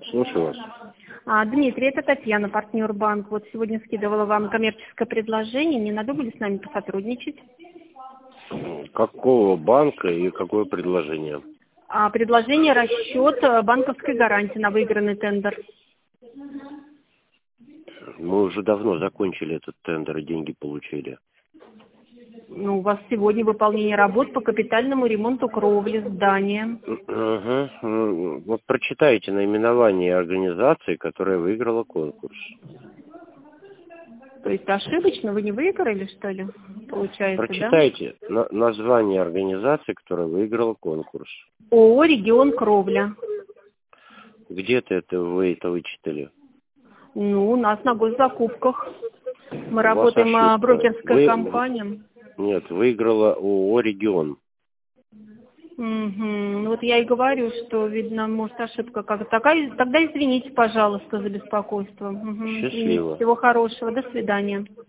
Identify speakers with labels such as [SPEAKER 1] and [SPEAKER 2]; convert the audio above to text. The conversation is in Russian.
[SPEAKER 1] Слушаю вас.
[SPEAKER 2] Дмитрий, это Татьяна, партнер банк. Вот сегодня скидывала вам коммерческое предложение. Не надо ли с нами посотрудничать?
[SPEAKER 1] Какого банка и какое предложение?
[SPEAKER 2] Предложение расчет банковской гарантии на выигранный тендер.
[SPEAKER 1] Мы уже давно закончили этот тендер и деньги получили.
[SPEAKER 2] У вас сегодня выполнение работ по капитальному ремонту кровли здания.
[SPEAKER 1] Вот прочитайте наименование организации, которая выиграла конкурс.
[SPEAKER 2] То есть ошибочно вы не выиграли, что ли? Получается,
[SPEAKER 1] Прочитайте название организации, которая выиграла конкурс.
[SPEAKER 2] ООО «Регион Кровля».
[SPEAKER 1] Где-то вы это вычитали?
[SPEAKER 2] У нас на госзакупках. Мы работаем брокерской компанией.
[SPEAKER 1] Нет, выиграла ООО «Регион».
[SPEAKER 2] Вот я и говорю, что, видно, может, ошибка как-то такая. Тогда извините, пожалуйста, за беспокойство.
[SPEAKER 1] Счастливо.
[SPEAKER 2] Всего хорошего. До свидания.